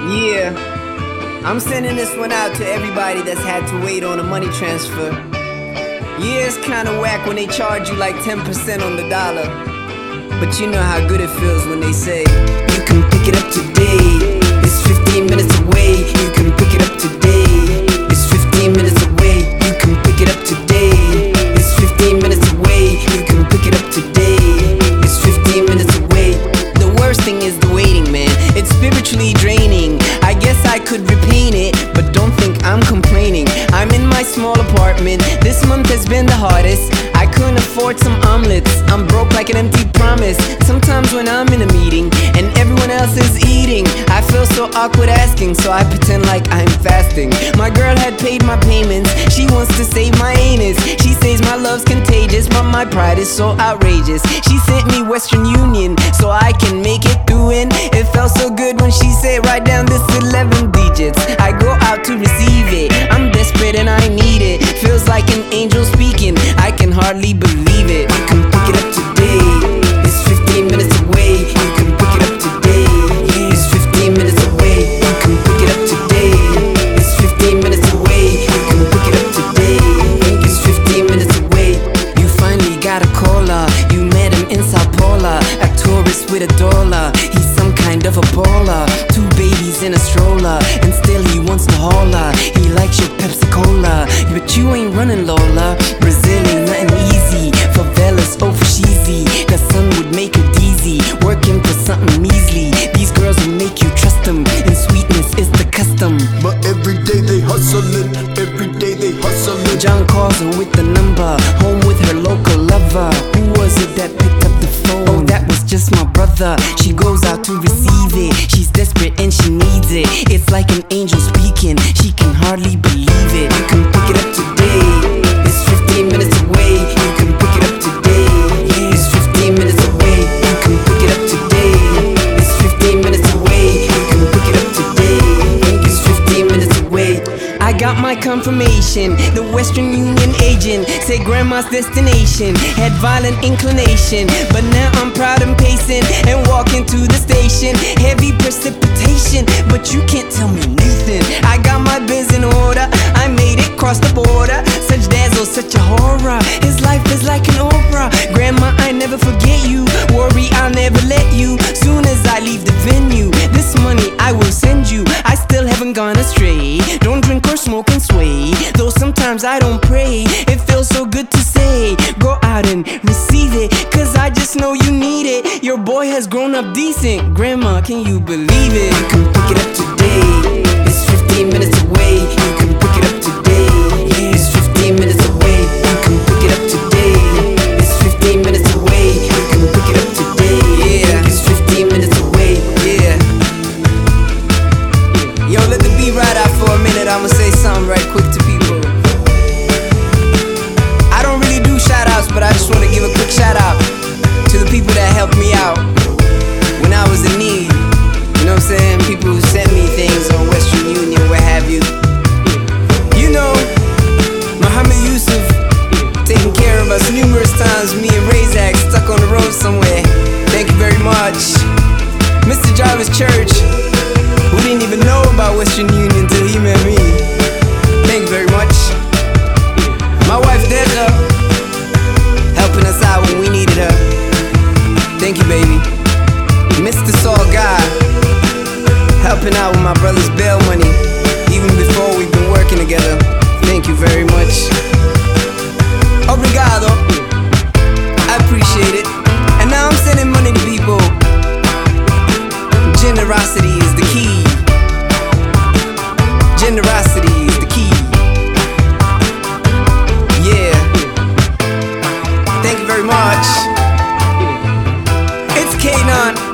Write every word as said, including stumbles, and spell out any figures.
Yeah, I'm sending this one out to everybody that's had to wait on a money transfer. Yeah, it's kinda whack when they charge you like ten percent on the dollar, but you know how good it feels when they say, you can pick it up today. It's fifteen minutes away. You can pick it up today. It's fifteen minutes away. You can pick it up today. It's fifteen minutes away. You can pick it up today. It's fifteen minutes away. The worst thing is the waiting, man. It's spiritually draining. I guess I could repaint it, but don't think I'm complaining. I'm in my small apartment. This month has been the hardest. I couldn't afford some omelets. I'm broke like an empty promise. Sometimes when I'm in a meeting and everyone else is eating, I feel so awkward asking, so I pretend like I'm fasting. My girl had paid my payments. She wants to save my anus. She says my love's contagious, but my pride is so outrageous. She sent me Western Union so I can make it through, and it felt so good when she said write down this eleven digits. I go out to receive it. I'm desperate and I need it. Feels like an angel speaking. I can hardly believe it. You can pick it up today. It's fifteen minutes away. You can pick it up today. It's fifteen minutes away. You can pick it up today. It's fifteen minutes away. You can pick it up today. It's fifteen minutes away. You finally got a caller. You met him in Sao Paulo. A tourist with a dollar. He's some kind of a baller. Two babies in a stroller, and still he wants to holler. He likes your Pepsi Cola, but you ain't running, Lola. Brazil ain't nothing easy. Favelas over cheesy. The sun would make her dizzy. Working for something measly. These girls will make you trust them, and sweetness is the custom. But every day they hustling, every day they hustling. John calls her with the number, home with her local lover. Who was it that picked up the phone? Oh, that was just my brother. She goes out to receive it. She's desperate and she needs it. It's like an angel speaking. She can hardly believe it. You can pick it up today. It's fifteen minutes away. You can pick it up today. It's fifteen minutes away. You can pick it up today. It's fifteen minutes away. You can pick it up today. It's fifteen minutes away. I got my confirmation. The Western Union agent said grandma's destination had violent inclination, but now I'm proud and pacing and walking to the station. Heavy precipitation, but you can't tell me Nathan. I got my biz in order. I made it cross the border. Such dazzle, such a horror. His life is like an opera. Grandma, I never forget you. Worry, I'll never let you. Soon as I leave the venue, this money I will send you. I still haven't gone astray. Don't drink or smoke and sway, though sometimes I don't pray. It feels so good to say, go out and receive it, cause I just know you need it. Your boy has grown up decent. Grandma, can you believe it? You can pick it up today. It's fifteen minutes away. You can pick it up today. It's fifteen minutes away. You can pick it up today. It's fifteen minutes away. You can pick it up today. Yeah, it's fifteen minutes away. Yeah. Yo, let the beat ride out for a minute. I'ma say something right quick to people. I don't really do shout outs, but I just wanna give a quick shout out to the people that helped me out when I was in need. You know what I'm saying? People who sent me things on Western Union, what have you. You know, Muhammad Yusuf taking care of us numerous times. Me and Razak stuck on the road somewhere. Thank you very much. Mister Jarvis Church, who didn't even know about Western Union till he met me. Thank you very much. My wife Deja, helping us out when we needed her. Thank you, baby. Mister Saul Guy, helping out with my brother's bail money, even before we've been working together. Thank you very much. Obrigado. I appreciate it. And now I'm sending money to people. Generosity is the key. Generosity is the key. Yeah. Thank you very much. It's K nine.